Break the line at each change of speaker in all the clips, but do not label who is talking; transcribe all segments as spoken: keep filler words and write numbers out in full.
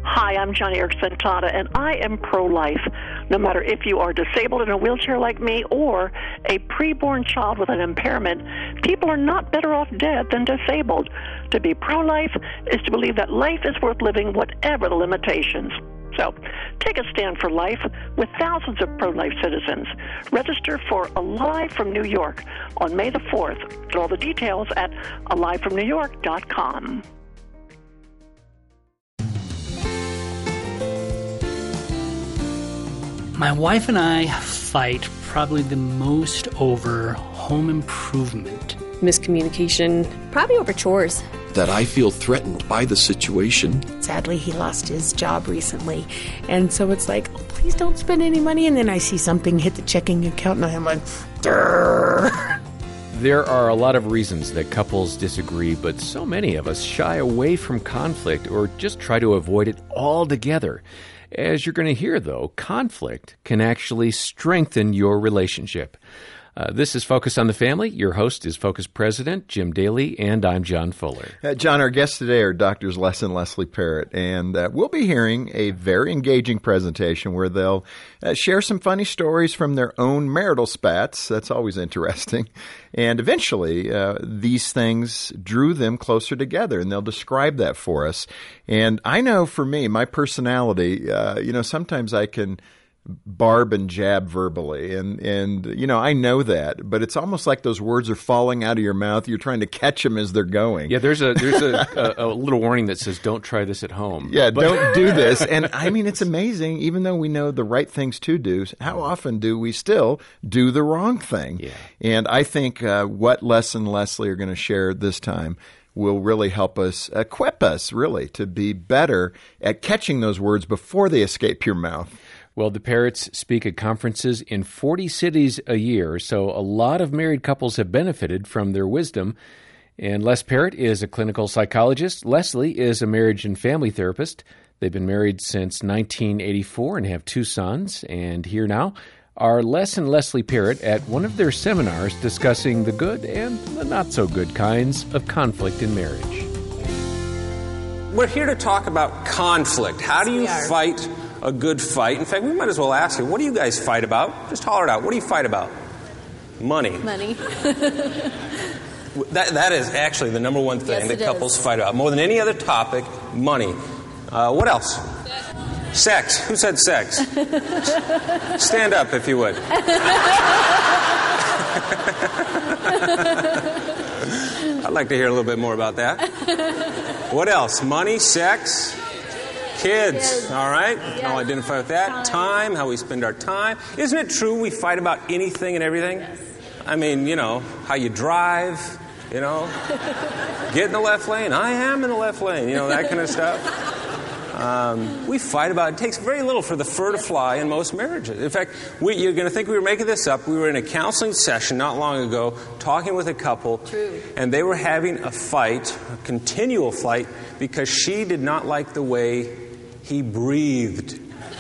Hi, I'm Johnny Erickson Tata, and I am pro-life. No matter if you are disabled in a wheelchair like me or a preborn child with an impairment, people are not better off dead than disabled. To be pro-life is to believe that life is worth living, whatever the limitations. So, take a stand for life with thousands of pro-life citizens. Register for Alive from New York on May the fourth. Get all the details at alive from new york dot com.
My wife and I fight probably the most over home improvement.
Miscommunication, probably over chores.
That I feel threatened by the situation.
Sadly, he lost his job recently. And so it's like, oh, please don't spend any money. And then I see something hit the checking account and I'm like, durr.
There are a lot of reasons that couples disagree, but so many of us shy away from conflict or just try to avoid it altogether. As you're going to hear, though, conflict can actually strengthen your relationship. Uh, this is Focus on the Family. Your host is Focus President Jim Daly, and I'm John Fuller.
Uh, John, our guests today are Doctors Les and Leslie Parrott, and uh, we'll be hearing a very engaging presentation where they'll uh, share some funny stories from their own marital spats. That's always interesting. And eventually, uh, these things drew them closer together, and they'll describe that for us. And I know for me, my personality, uh, you know, sometimes I can barb and jab verbally. And, and, you know, I know that, but it's almost like those words are falling out of your mouth. You're trying to catch them as they're going.
Yeah, there's a there's a, a, a little warning that says, don't try this at home.
Yeah,
but-
don't do this. And, I mean, it's amazing, even though we know the right things to do, how often do we still do the wrong thing?
Yeah.
And I think uh, what Les and Leslie are going to share this time will really help us, equip us, really, to be better at catching those words before they escape your mouth.
Well, the Parrotts speak at conferences in forty cities a year, so a lot of married couples have benefited from their wisdom. And Les Parrott is a clinical psychologist. Leslie is a marriage and family therapist. They've been married since nineteen eighty-four and have two sons. And here now are Les and Leslie Parrott at one of their seminars discussing the good and the not-so-good kinds of conflict in marriage.
We're here to talk about conflict. How do you fight a good fight? In fact, we might as well ask you, what do you guys fight about? Just holler it out. What do you fight about? Money.
Money.
that That is actually the number one thing
yes,
that couples
is.
fight about. More than any other topic, money. Uh, what else? Sex. Who said sex? Stand up, if you would. I'd like to hear a little bit more about that. What else? Money, sex, kids.
Kids.
All right?
Yes.
I'll identify with that. Time. time, how we spend our time. Isn't it true we fight about anything and everything?
Yes.
I mean, you know, how you drive, you know, get in the left lane. I am in the left lane, you know, that kind of stuff. Um, we fight about it. It takes very little for the fur to fly in most marriages. In fact, we, you're going to think we were making this up. We were in a counseling session not long ago talking with a couple.
True.
And they were having a fight, a continual fight, because she did not like the way he breathed.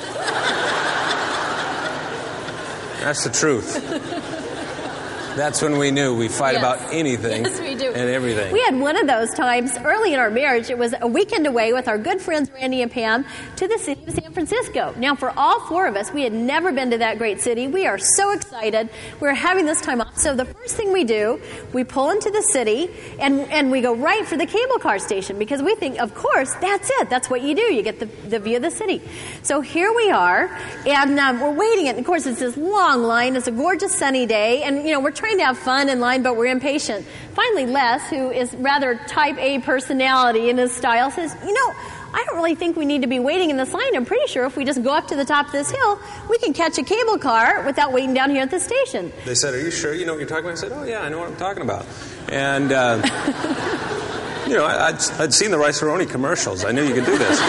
That's the truth. That's when we knew we fight
Yes.
about anything
Yes, we do.
and everything.
We had one of those times early in our marriage. It was a weekend away with our good friends Randy and Pam to the city of San Francisco. Now, for all four of us, we had never been to that great city. We are so excited. We're having this time off. So the first thing we do, we pull into the city and and we go right for the cable car station because we think, of course, that's it. That's what you do. You get the, the view of the city. So here we are, and um, we're waiting. And of course, it's this long line. It's a gorgeous sunny day, and you know we're trying to have fun in line, but we're impatient. Finally, Les, who is rather type A personality in his style, says, you know, I don't really think we need to be waiting in this line. I'm pretty sure if we just go up to the top of this hill, we can catch a cable car without waiting down here at the station.
They said, are you sure you know what you're talking about? I said, oh, yeah, I know what I'm talking about. And, uh, you know, I'd, I'd seen the Rice-A-Roni commercials. I knew you could do this.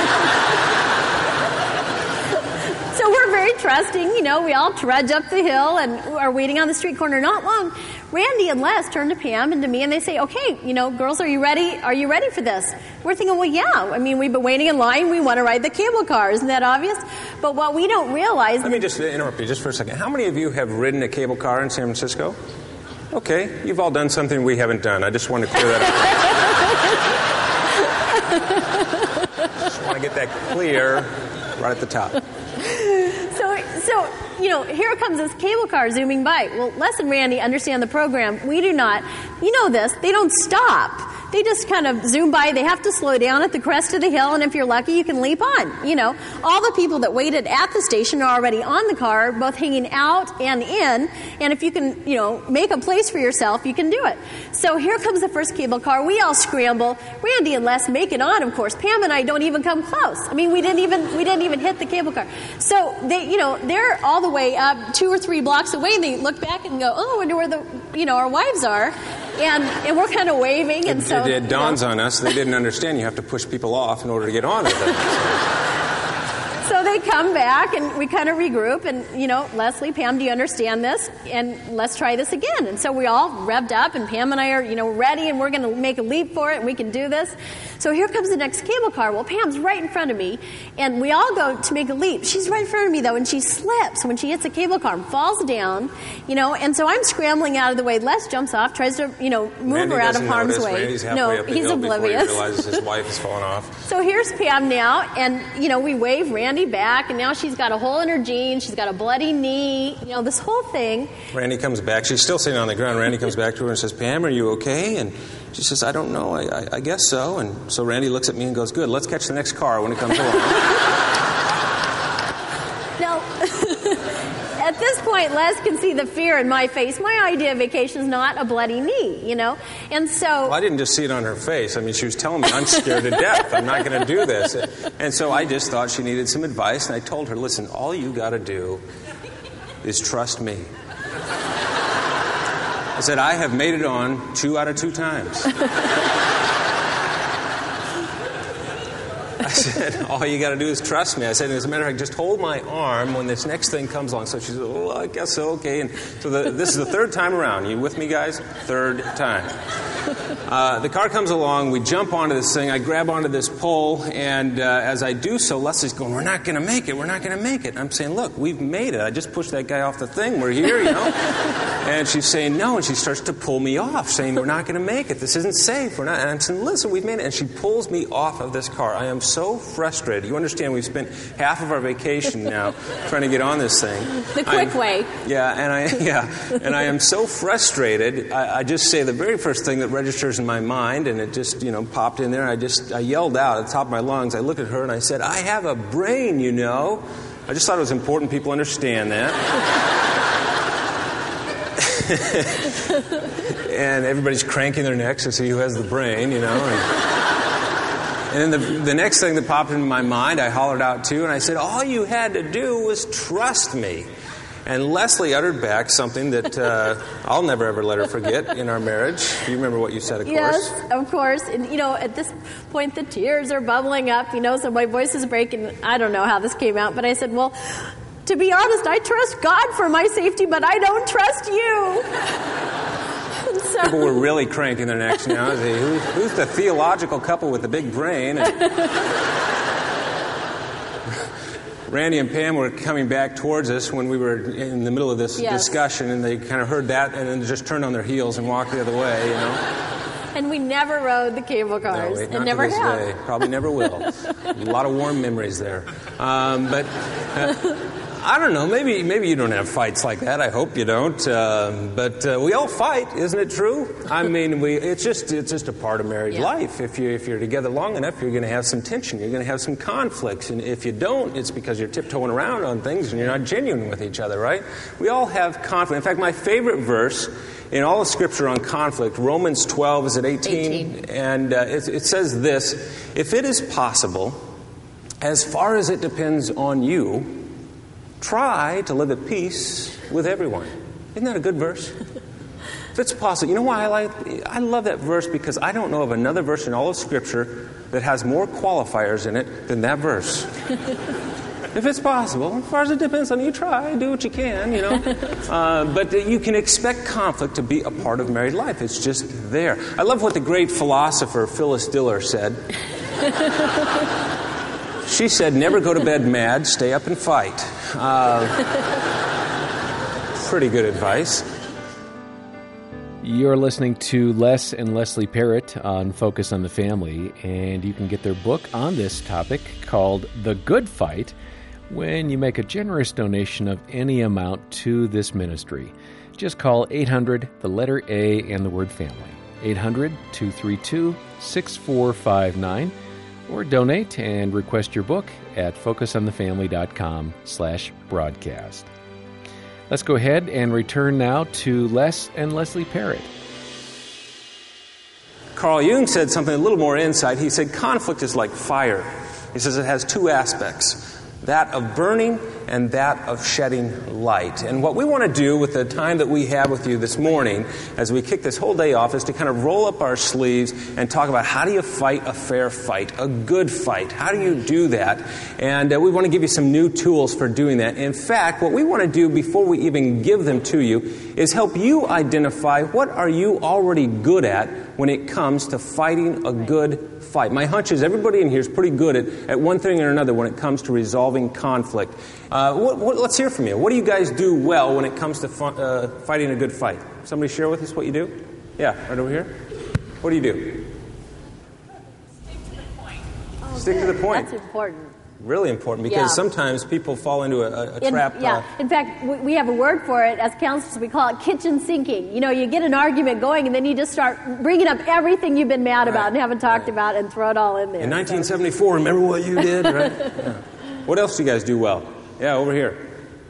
So we're very trusting, you know, we all trudge up the hill and are waiting on the street corner. Not long, Randy and Les turn to Pam and to me and they say, okay, you know, girls, are you ready? Are you ready for this? We're thinking, well, yeah. I mean, we've been waiting in line. We want to ride the cable car. Isn't that obvious? But what we don't realize...
Let me just interrupt you just for a second. How many of you have ridden a cable car in San Francisco? Okay, you've all done something we haven't done. I just want to clear that up. want to get that clear right at the top.
So, so you know, here comes this cable car zooming by. Well, Les and Randy understand the program. We do not. You know this. They don't stop. They just kind of zoom by. They have to slow down at the crest of the hill, and if you're lucky, you can leap on. You know, all the people that waited at the station are already on the car, both hanging out and in. And if you can, you know, make a place for yourself, you can do it. So here comes the first cable car. We all scramble. Randy and Les make it on, of course. Pam and I don't even come close. I mean, we didn't even we didn't even hit the cable car. So they, you know, they're all the way up two or three blocks away, and they look back and go, "Oh, I wonder where the, you know, our wives are." And, and we're kind of waving, and
it,
so
it, it dawns
you know.
on us they didn't understand you have to push people off in order to get on with it.
So they come back, and we kind of regroup, and, you know, Leslie, Pam, do you understand this? And let's try this again. And so we all revved up, and Pam and I are, you know, ready, and we're going to make a leap for it, and we can do this. So here comes the next cable car. Well, Pam's right in front of me, and we all go to make a leap. She's right in front of me, though, and she slips when she hits the cable car and falls down, you know, and so I'm scrambling out of the way. Les jumps off, tries to, you know, move
Randy
her out of harm's
notice.
way.
Randy's halfway
no,
up the
he's
hill
oblivious.
Before he realizes his wife has fallen off.
So here's Pam now, and, you know, we wave Randy back, and now she's got a hole in her jeans, she's got a bloody knee, you know, this whole thing.
Randy comes back. She's still sitting on the ground. Randy comes back to her and says, "Pam, are you okay?" And she says, "I don't know. I, I, I guess so." And so Randy looks at me and goes, "Good, let's catch the next car when it comes along."
Now, at this point, Les can see the fear in my face. My idea of vacation is not a bloody knee, you know? And so...
Well, I didn't just see it on her face. I mean, she was telling me, "I'm scared to death. I'm not going to do this." And so I just thought she needed some advice, and I told her, "Listen, all you got to do is trust me." I said, "I have made it on two out of two times." I said, "All you got to do is trust me." I said, "As a matter of fact, just hold my arm when this next thing comes on." So she said, "Oh, I guess so, okay." And so the, this is the third time around. You with me, guys? Third time. Uh, the car comes along. We jump onto this thing. I grab onto this pole, and uh, as I do so, Leslie's going, "We're not going to make it. We're not going to make it." And I'm saying, "Look, we've made it. I just pushed that guy off the thing. We're here, you know." And she's saying, "No," and she starts to pull me off, saying, "We're not going to make it. This isn't safe. We're not." And I'm saying, "Listen, we've made it." And she pulls me off of this car. I am so frustrated. You understand, we've spent half of our vacation now trying to get on this thing.
The quick
I'm,
way.
Yeah, and I yeah, and I am so frustrated. I, I just say the very first thing that registers in my mind, and it just, you know, popped in there. I just I yelled out at the top of my lungs. I looked at her and I said, "I have a brain, you know." I just thought it was important people understand that. And everybody's cranking their necks to see who has the brain, you know. And, and then the, the next thing that popped into my mind, I hollered out too, and I said, "All you had to do was trust me." And Leslie uttered back something that uh, I'll never ever let her forget in our marriage. You remember what you said, of course?
Yes, of course. And, you know, at this point, the tears are bubbling up, you know, so my voice is breaking. I don't know how this came out, but I said, "Well, to be honest, I trust God for my safety, but I don't trust you." So,
people were really cranking their necks now. Say, Who, who's the theological couple with the big brain? And Randy and Pam were coming back towards us when we were in the middle of this
yes.
discussion, and they kind of heard that and then just turned on their heels and walked the other way, you know.
And we never rode the cable cars,
no,
and never
to this
have.
Day. Probably never will. A lot of warm memories there. Um, but uh, I don't know. Maybe maybe you don't have fights like that. I hope you don't. Um, but uh, we all fight, isn't it true? I mean, we. It's just it's just a part of married
yeah.
life. If you if you're together long enough, you're going to have some tension. You're going to have some conflicts, and if you don't, it's because you're tiptoeing around on things and you're not genuine with each other, right? We all have conflict. In fact, my favorite verse in all of Scripture on conflict, Romans twelve, is at eighteen, eighteen. And uh, it, it says this: "If it is possible, as far as it depends on you, try to live at peace with everyone." Isn't that a good verse? If it's possible. You know why I like? I love that verse because I don't know of another verse in all of Scripture that has more qualifiers in it than that verse. If it's possible, as far as it depends on you, try, do what you can, you know. Uh, but you can expect conflict to be a part of married life. It's just there. I love what the great philosopher Phyllis Diller said. She said, "Never go to bed mad, stay up and fight." Uh, pretty good advice.
You're listening to Les and Leslie Parrott on Focus on the Family, and you can get their book on this topic called The Good Fight when you make a generous donation of any amount to this ministry. Just call eight hundred, the letter A, and the word family, eight hundred, two three two, six four five nine, or donate and request your book at focusonthefamily.com slash broadcast. Let's go ahead and return now to Les and Leslie Parrott.
Carl Jung said something a little more insight. He said conflict is like fire. He says it has two aspects, that of burning and that of shedding light. And what we want to do with the time that we have with you this morning as we kick this whole day off is to kind of roll up our sleeves and talk about how do you fight a fair fight, a good fight. How do you do that? And uh, we want to give you some new tools for doing that. In fact, what we want to do before we even give them to you is help you identify what are you already good at when it comes to fighting a good fight. My hunch is everybody in here is pretty good at, at one thing or another when it comes to resolving conflict. Uh, what, what, let's hear from you. What do you guys do well when it comes to fun, uh, fighting a good fight? Somebody share with us what you do? Yeah, right over here. What do you do?
Stick to the point. Oh,
Stick
good.
to the point.
That's important.
Really important because
Yeah.
sometimes people fall into a, a
In,
trap.
yeah.
Uh,
In fact, we, we have a word for it as counselors. We call it kitchen sinking. You know, you get an argument going and then you just start bringing up everything you've been mad about
Right.
and haven't talked
Right.
about and throw it all in there.
in nineteen seventy-four, remember what you did, right? Yeah. What else do you guys do well? Yeah, over here.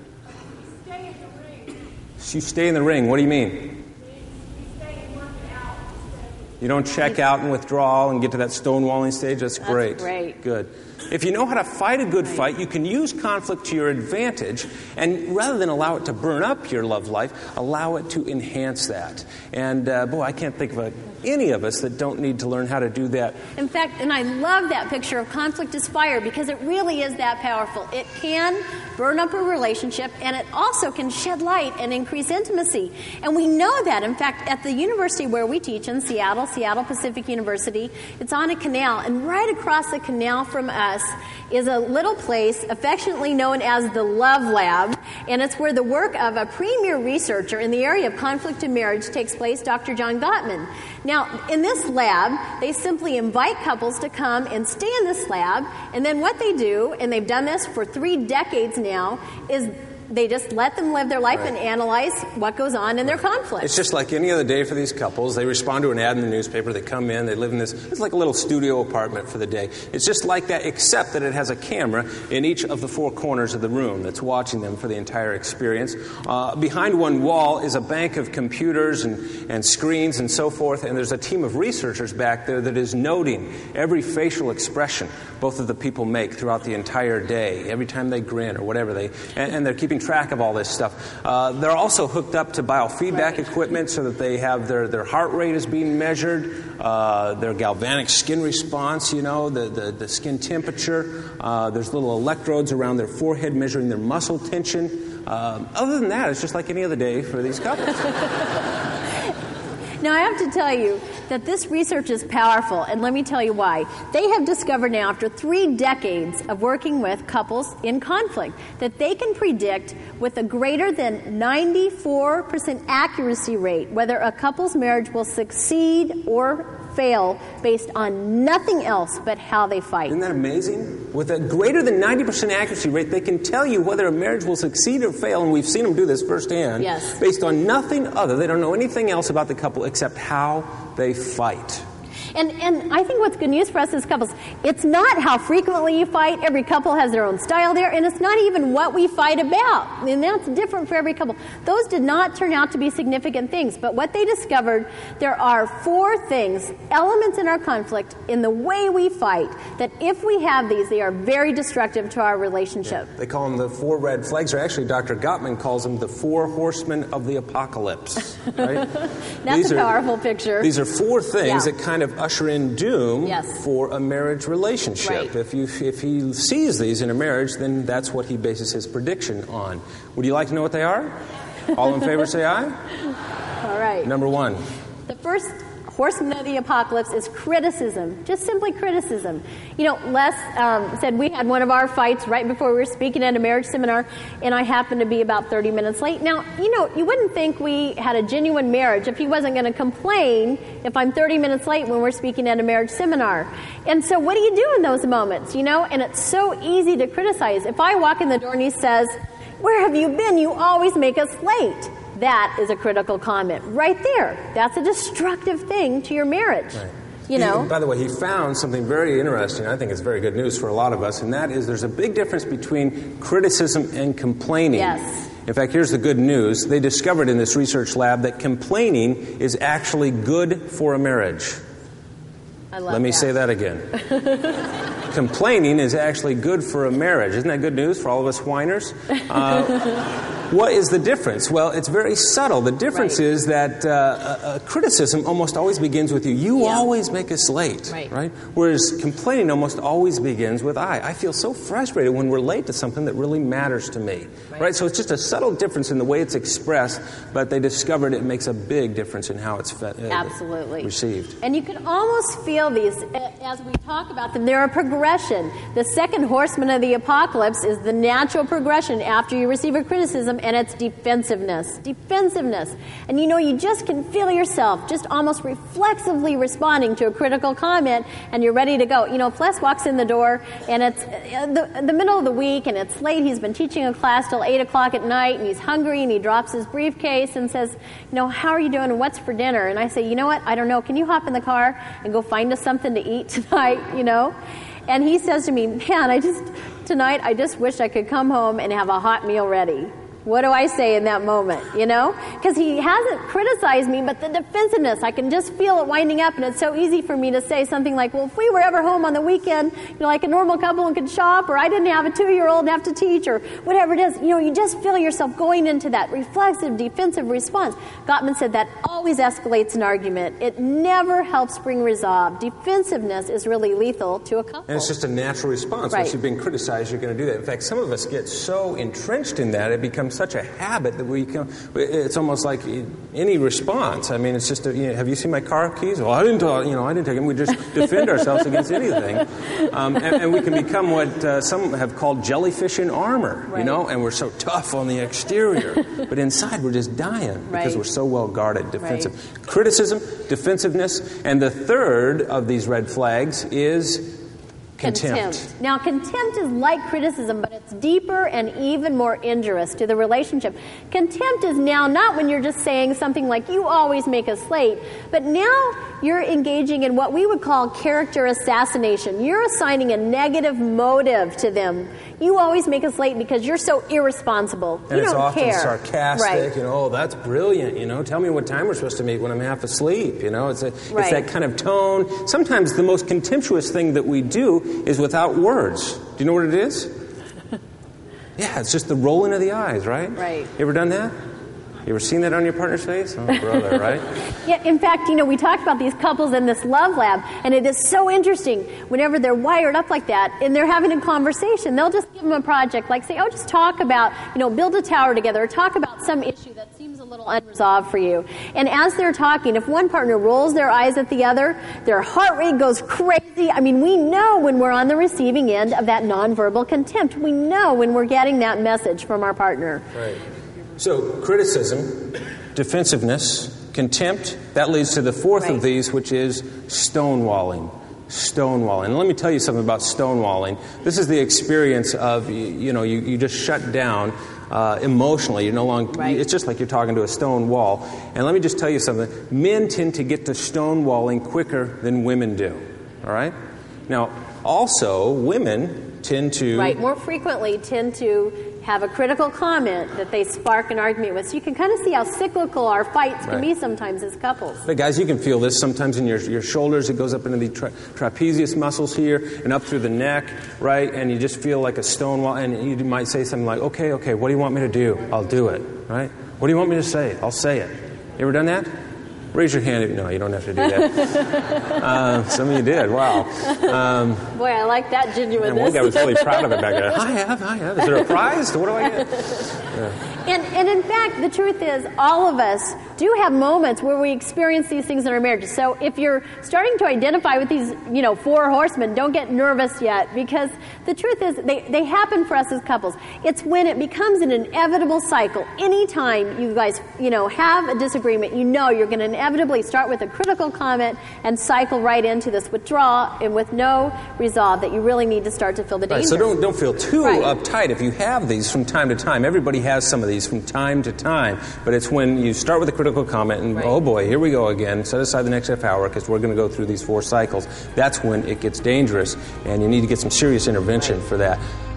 Stay in the ring.
You stay in the ring. What do you mean?
We stay and work it out.
You don't check out and withdraw and get to that stonewalling stage? That's
That's
great.
great.
Good. If you know how to fight a good fight, you can use conflict to your advantage, and rather than allow it to burn up your love life, allow it to enhance that. And, uh, boy, I can't think of a, any of us that don't need to learn how to do that.
In fact, and I love that picture of conflict as fire because it really is that powerful. It can burn up a relationship, and it also can shed light and increase intimacy. And we know that. In fact, at the university where we teach in Seattle, Seattle Pacific University, it's on a canal, and right across the canal from us is a little place affectionately known as the Love Lab, and it's where the work of a premier researcher in the area of conflict and marriage takes place, Doctor John Gottman. Now, in this lab, they simply invite couples to come and stay in this lab, and then what they do, and they've done this for three decades now, is they just let them live their life
Right.
and analyze what goes on in their conflict.
It's just like any other day for these couples. They respond to an ad in the newspaper. They come in. They live in this. It's like a little studio apartment for the day. It's just like that, except that it has a camera in each of the four corners of the room that's watching them for the entire experience. Uh, behind one wall is a bank of computers and, and screens and so forth, and there's a team of researchers back there that is noting every facial expression both of the people make throughout the entire day, every time they grin or whatever they, and, and they're keeping track of all this stuff. Uh, they're also hooked up to biofeedback equipment so that they have their, their heart rate is being measured, uh, their galvanic skin response, you know, the, the, the skin temperature. Uh, there's little electrodes around their forehead measuring their muscle tension. Um, other than that, it's just like any other day for these couples.
Now, I have to tell you that this research is powerful, and let me tell you why. They have discovered now, after three decades of working with couples in conflict, that they can predict with a greater than ninety-four percent accuracy rate whether a couple's marriage will succeed or fail based on nothing else but how they fight.
Isn't that amazing? With a greater than ninety percent accuracy rate, they can tell you whether a marriage will succeed or fail, and we've seen them do this firsthand,
Yes.
based on nothing other. They don't know anything else about the couple except how they fight.
And and I think what's good news for us as couples, it's not how frequently you fight. Every couple has their own style there, and it's not even what we fight about. And that's different for every couple. Those did not turn out to be significant things, but what they discovered, there are four things, elements in our conflict, in the way we fight, that if we have these, they are very destructive to our relationship.
They call them the four red flags, or actually Doctor Gottman calls them the four horsemen of the apocalypse. Right?
That's
These
a
are-
powerful picture.
These are four things
Yeah.
that kind of usher in doom
Yes.
for a marriage relationship.
Right.
If you if he sees these in a marriage, then that's what he bases his prediction on. Would you like to know what they are? All in favor say aye.
All right.
Number one.
The first horseman of the apocalypse is criticism, just simply criticism. You know, Les um, said we had one of our fights right before we were speaking at a marriage seminar, and I happened to be about thirty minutes late. Now, you know, you wouldn't think we had a genuine marriage if he wasn't going to complain if I'm thirty minutes late when we're speaking at a marriage seminar. And so what do you do in those moments, you know? And it's so easy to criticize. If I walk in the door and he says, "Where have you been? You always make us late." That is a critical comment right there. That's a destructive thing to your marriage.
Right.
You know?
He, by the way, he found something very interesting. I think it's very good news for a lot of us, and that is there's a big difference between criticism and complaining.
Yes.
In fact, here's the good news. They discovered in this research lab that complaining is actually good for a marriage.
I love
Let me
that.
say that again. Complaining is actually good for a marriage. Isn't that good news for all of us whiners? Uh, what is the difference? Well, it's very subtle. The difference
Right.
is that uh, a, a criticism almost always begins with you. You
Yeah.
always make us late,
Right.
Whereas complaining almost always begins with I. I feel so frustrated when we're late to something that really matters to me,
Right.
right? So it's just a subtle difference in the way it's expressed, but they discovered it makes a big difference in how it's fe- uh,
Absolutely.
received.
And you can almost feel these uh, as we talk about them. They're a progression. The second horseman of the apocalypse is the natural progression after you receive a criticism, and it's defensiveness. Defensiveness. And you know, you just can feel yourself just almost reflexively responding to a critical comment, and you're ready to go. You know, if Les walks in the door, and it's uh, the, the middle of the week, and it's late, he's been teaching a class till eight o'clock at night, and he's hungry, and he drops his briefcase and says, you know, how are you doing, and what's for dinner? And I say, you know what, I don't know, can you hop in the car and go find us something to eat tonight, you know? And he says to me, man, I just, tonight, I just wish I could come home and have a hot meal ready. What do I say in that moment, you know? Because he hasn't criticized me, but the defensiveness, I can just feel it winding up, and it's so easy for me to say something like, well, if we were ever home on the weekend, you know, like a normal couple and could shop, or I didn't have a two-year-old and have to teach, or whatever it is, you know, you just feel yourself going into that reflexive, defensive response. Gottman said that always escalates an argument. It never helps bring resolve. Defensiveness is really lethal to a couple.
And it's just a natural response.
Right.
Once you've been criticized, you're going to do that. In fact, some of us get so entrenched in that, it becomes such a habit that we can, it's almost like any response. I mean, it's just, a, you know, have you seen my car keys? Well, I didn't, you know, I didn't take them. We just defend ourselves against anything. Um, and, and we can become what uh, some have called jellyfish in armor,
Right.
you know, and we're so tough on the exterior. But inside, we're just dying because
Right.
we're so well guarded, defensive.
Right.
Criticism, defensiveness, and the third of these red flags is contempt.
Now, contempt is like criticism, but it's deeper and even more injurious to the relationship. Contempt is now not when you're just saying something like, you always make us late, but now you're engaging in what we would call character assassination. You're assigning a negative motive to them. You always make us late because you're so irresponsible.
And
you
it's
don't
often
care.
sarcastic,
Right.
you know, oh, that's brilliant, you know, tell me what time we're supposed to meet when I'm half asleep, you know, it's, a,
Right.
it's that kind of tone. Sometimes the most contemptuous thing that we do is without words. Do you know what it is? Yeah, it's just the rolling of the eyes, right?
Right.
You ever done that? You ever seen that on your partner's face? Oh, brother, right?
Yeah, in fact, you know, we talked about these couples in this love lab, and it is so interesting whenever they're wired up like that and they're having a conversation. They'll just give them a project, like say, oh, just talk about, you know, build a tower together, or talk about some issue that seems a little unresolved for you. And as they're talking, if one partner rolls their eyes at the other, their heart rate goes crazy. I mean, we know when we're on the receiving end of that nonverbal contempt. We know when we're getting that message from our partner.
Right. So, criticism, defensiveness, contempt, that leads to the fourth
Right.
of these, which is stonewalling. Stonewalling. And let me tell you something about stonewalling. This is the experience of, you, you know, you, you just shut down uh, emotionally. You're no longer,
Right.
it's just like you're talking to a stone wall. And let me just tell you something. Men tend to get to stonewalling quicker than women do. All right? Now, also, women tend to...
Right, more frequently tend to have a critical comment that they spark an argument with. So you can kind of see how cyclical our fights can
Right.
be sometimes as couples.
But guys, you can feel this sometimes in your your shoulders. It goes up into the tra- trapezius muscles here and up through the neck, right? And you just feel like a stone wall. And you might say something like, okay, okay, what do you want me to do? I'll do it, right? What do you want me to say? I'll say it. You ever done that? Raise your hand. If, no, you don't have to do that. uh, some of you did. Wow. Um,
Boy, I like that genuineness.
and one guy was really proud of it back there. I have, I have. Is there a prize? What do I get? Yeah.
And, and in fact, the truth is, all of us, do have moments where we experience these things in our marriages. So if you're starting to identify with these, you know, four horsemen, don't get nervous yet, because the truth is they, they happen for us as couples. It's when it becomes an inevitable cycle. Anytime you guys, you know, have a disagreement, you know you're going to inevitably start with a critical comment and cycle right into this withdrawal, and with no resolve that you really need to start to feel the danger.
Right, so don't don't feel too
right.
uptight if you have these from time to time. Everybody has some of these from time to time, but it's when you start with a critical comment and, right. oh boy, here we go again, set aside the next half hour because we're going to go through these four cycles. That's when it gets dangerous, and you need to get some serious intervention right. for that.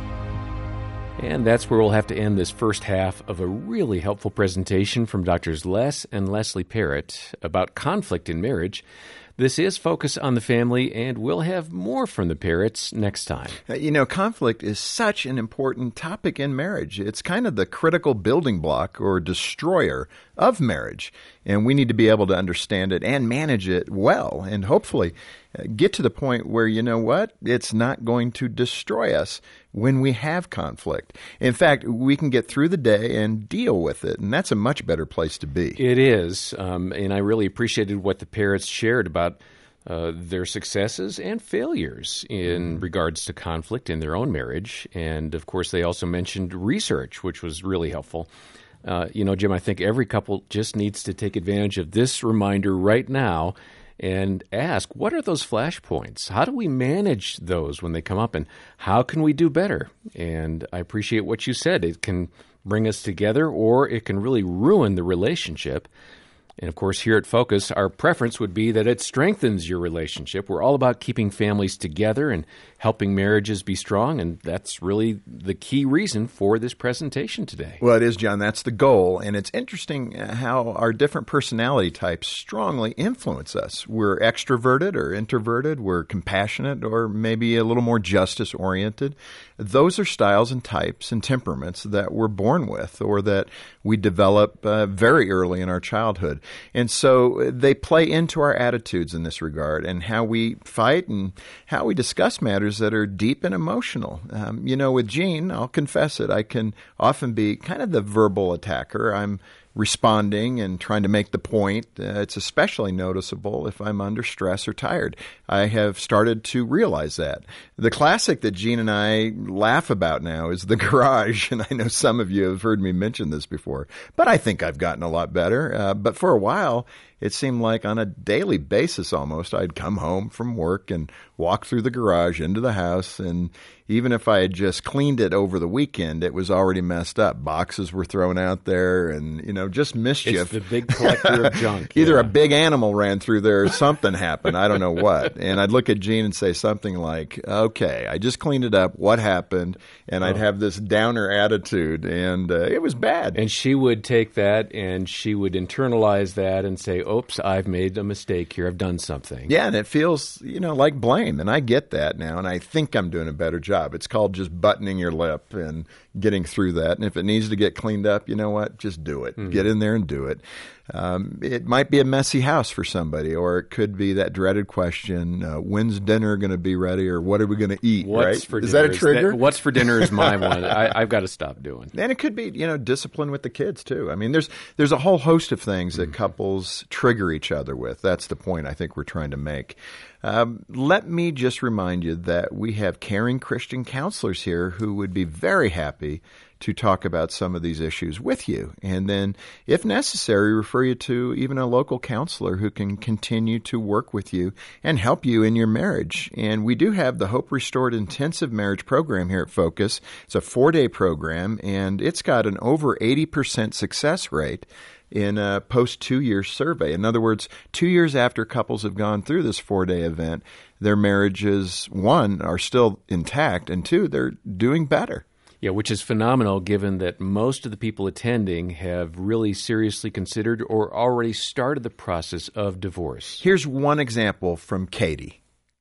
And that's where we'll have to end this first half of a really helpful presentation from Doctors Les and Leslie Parrott about conflict in marriage. This is Focus on the Family, and we'll have more from the Parrotts next time.
You know, conflict is such an important topic in marriage. It's kind of the critical building block or destroyer of marriage, and we need to be able to understand it and manage it well, and hopefully get to the point where, you know what, it's not going to destroy us when we have conflict. In fact, we can get through the day and deal with it, and that's a much better place to be.
It is, um, and I really appreciated what the Parrotts shared about uh, their successes and failures in regards to conflict in their own marriage. And, of course, they also mentioned research, which was really helpful. Uh, you know, Jim, I think every couple just needs to take advantage of this reminder right now and ask, what are those flashpoints? How do we manage those when they come up, and how can we do better? And I appreciate what you said. It can bring us together, or it can really ruin the relationship. And, of course, here at Focus, our preference would be that it strengthens your relationship. We're all about keeping families together and helping marriages be strong, and that's really the key reason for this presentation today.
Well, it is, John. That's the goal, and it's interesting how our different personality types strongly influence us. We're extroverted or introverted. We're compassionate or maybe a little more justice-oriented. Those are styles and types and temperaments that we're born with or that we develop uh, very early in our childhood. And so they play into our attitudes in this regard and how we fight and how we discuss matters that are deep and emotional. Um, you know, with Gene, I'll confess it, I can often be kind of the verbal attacker. I'm responding and trying to make the point. Uh, it's especially noticeable if I'm under stress or tired. I have started to realize that. The classic that Gene and I laugh about now is the garage, and I know some of you have heard me mention this before, but I think I've gotten a lot better. Uh, but for a while, it seemed like on a daily basis almost, I'd come home from work and walk through the garage into the house, and even if I had just cleaned it over the weekend, it was already messed up. Boxes were thrown out there and, you know, just mischief.
It's the big collector of junk.
Either
yeah.
a big animal ran through there or something happened. I don't know what. And I'd look at Gene and say something like, okay, I just cleaned it up. What happened? And I'd have this downer attitude, and uh, it was bad.
And she would take that and she would internalize that and say, oops, I've made a mistake here. I've done something.
Yeah, and it feels, you know, like blame. And I get that now, and I think I'm doing a better job. It's called just buttoning your lip and getting through that. And if it needs to get cleaned up, you know what? Just do it. Mm. Get in there and do it. Um, it might be a messy house for somebody, or it could be that dreaded question, uh, when's dinner going to be ready, or what are we going to eat,
what's
right?
For
is
dinner?
that a trigger?
That, what's for dinner is my one. I, I've got to stop doing.
And it could be, you know, discipline with the kids, too. I mean, there's there's a whole host of things that mm. couples trigger each other with. That's the point I think we're trying to make. Um, let me just remind you that we have caring Christian counselors here who would be very happy to talk about some of these issues with you. And then, if necessary, refer you to even a local counselor who can continue to work with you and help you in your marriage. And we do have the Hope Restored Intensive Marriage Program here at Focus. It's a four-day program, and it's got an over eighty percent success rate in a post-two-year survey. In other words, two years after couples have gone through this four-day event, their marriages, one, are still intact, and two, they're doing better.
Yeah, which is phenomenal given that most of the people attending have really seriously considered or already started the process of divorce.
Here's one example from Katie.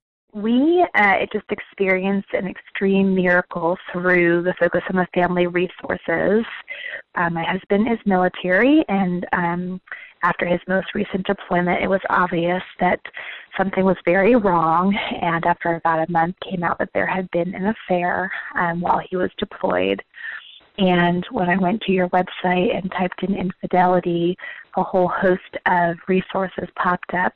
We uh, just experienced an extreme miracle through the Focus on the Family resources. Um, my husband is military, and um, after his most recent deployment, it was obvious that something was very wrong, and after about a month came out that there had been an affair um, while he was deployed. And when I went to your website and typed in infidelity, a whole host of resources popped up,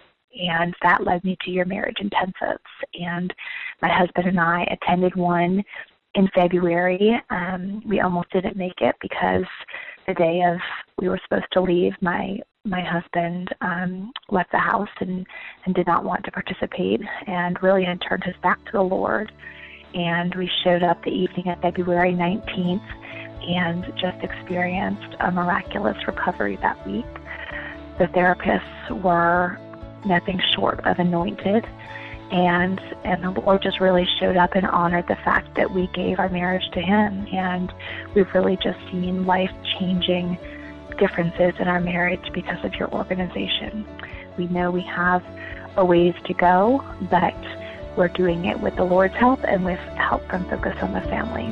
and that led me to your marriage intensives. And my husband and I attended one in February. Um, we almost didn't make it because the day of we were supposed to leave, my my husband um, left the house and, and did not want to participate, and really had turned his back to the Lord. And we showed up the evening of February nineteenth and just experienced a miraculous recovery that week. The therapists were nothing short of anointed, and and the Lord just really showed up and honored the fact that we gave our marriage to Him. And we've really just seen life-changing differences in our marriage because of your organization. We know we have a ways to go, but we're doing it with the Lord's help and with help from Focus on the Family.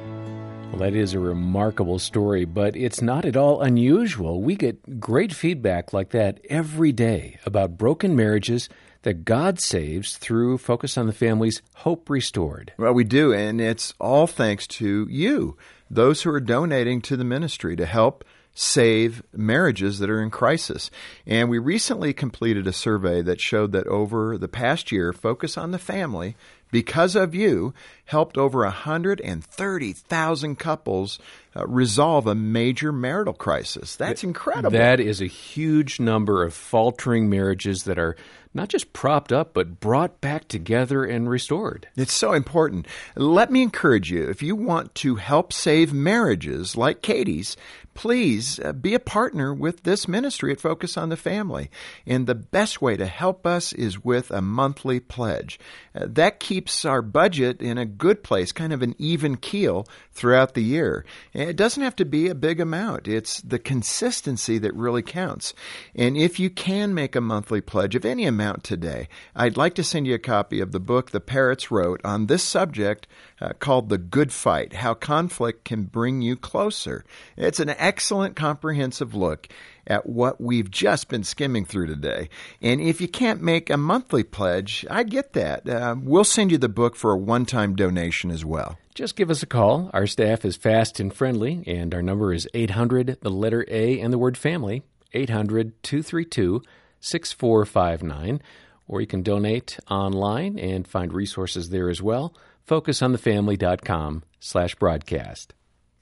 Well, that is a remarkable story, but it's not at all unusual. We get great feedback like that every day about broken marriages that God saves through Focus on the Family's Hope Restored.
Well, we do, and it's all thanks to you, those who are donating to the ministry to help save marriages that are in crisis. And we recently completed a survey that showed that over the past year, Focus on the Family, because of you, helped over one hundred thirty thousand couples uh, resolve a major marital crisis. That's incredible.
That is a huge number of faltering marriages that are not just propped up, but brought back together and restored.
It's so important. Let me encourage you, if you want to help save marriages like Katie's, please uh, be a partner with this ministry at Focus on the Family. And the best way to help us is with a monthly pledge. Uh, that keeps our budget in a good place, kind of an even keel throughout the year. And it doesn't have to be a big amount. It's the consistency that really counts. And if you can make a monthly pledge of any amount today, I'd like to send you a copy of the book the Parrots wrote on this subject uh, called The Good Fight, How Conflict Can Bring You Closer. It's an excellent comprehensive look at what we've just been skimming through today. And if you can't make a monthly pledge, I get that. Uh, we'll send you the book for a one-time donation as well.
Just give us a call. Our staff is fast and friendly, and our number is eight hundred, the letter A and the word family, eight hundred, two three two, six four five nine. Or you can donate online and find resources there as well. focusonthefamily.com slash broadcast.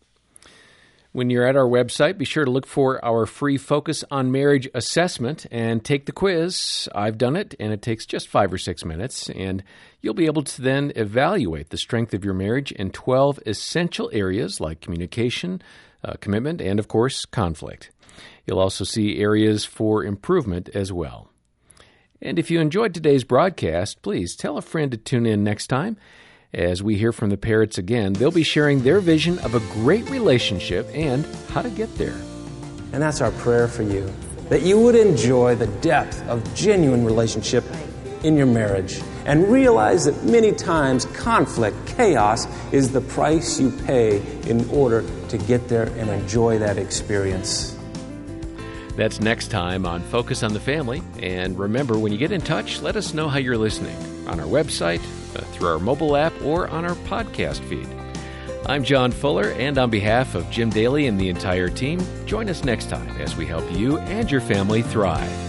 When you're at our website, be sure to look for our free Focus on Marriage assessment and take the quiz. I've done it, and it takes just five or six minutes, and you'll be able to then evaluate the strength of your marriage in twelve essential areas like communication, uh, commitment, and, of course, conflict. You'll also see areas for improvement as well. And if you enjoyed today's broadcast, please tell a friend to tune in next time. As we hear from the Parrots again, they'll be sharing their vision of a great relationship and how to get there.
And that's our prayer for you, that you would enjoy the depth of genuine relationship in your marriage and realize that many times conflict, chaos, is the price you pay in order to get there and enjoy that experience.
That's next time on Focus on the Family. And remember, when you get in touch, let us know how you're listening on our website, uh, through our mobile app, or on our podcast feed. I'm John Fuller, and on behalf of Jim Daly and the entire team, join us next time as we help you and your family thrive.